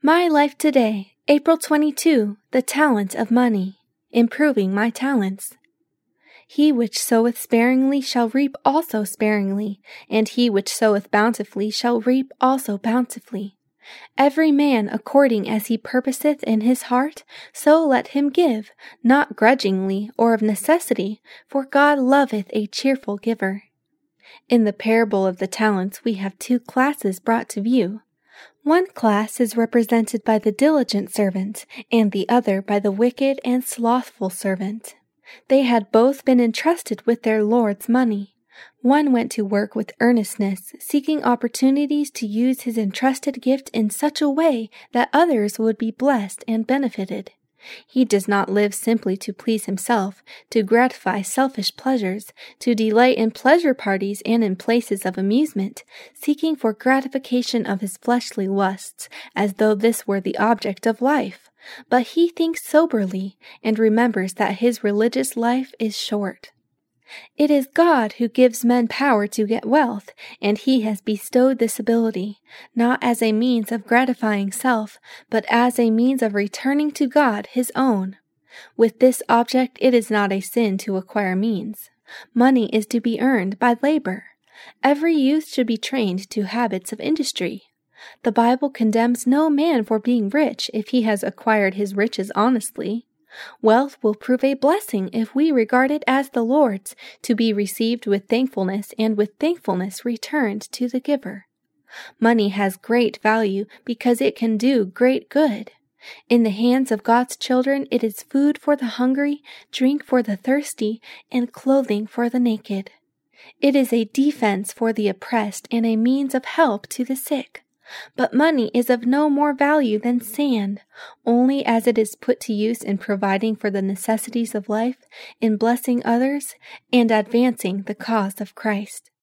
My life today, April 22, the talent of money, improving my talents. He which soweth sparingly shall reap also sparingly, and he which soweth bountifully shall reap also bountifully. Every man according as he purposeth in his heart, so let him give, not grudgingly or of necessity, for God loveth a cheerful giver. In the parable of the talents we have two classes brought to view. One class is represented by the diligent servant, and the other by the wicked and slothful servant. They had both been entrusted with their Lord's money. One went to work with earnestness, seeking opportunities to use his entrusted gift in such a way that others would be blessed and benefited. He does not live simply to please himself, to gratify selfish pleasures, to delight in pleasure parties and in places of amusement, seeking for gratification of his fleshly lusts, as though this were the object of life. But he thinks soberly and remembers that his religious life is short. It is God who gives men power to get wealth, and he has bestowed this ability, not as a means of gratifying self, but as a means of returning to God his own. With this object it is not a sin to acquire means. Money is to be earned by labor. Every youth should be trained to habits of industry. The Bible condemns no man for being rich if he has acquired his riches honestly. Wealth will prove a blessing if we regard it as the Lord's, to be received with thankfulness and with thankfulness returned to the giver. Money has great value because it can do great good. In the hands of God's children, it is food for the hungry, drink for the thirsty, and clothing for the naked. It is a defense for the oppressed and a means of help to the sick. But money is of no more value than sand, only as it is put to use in providing for the necessities of life, in blessing others, and advancing the cause of Christ.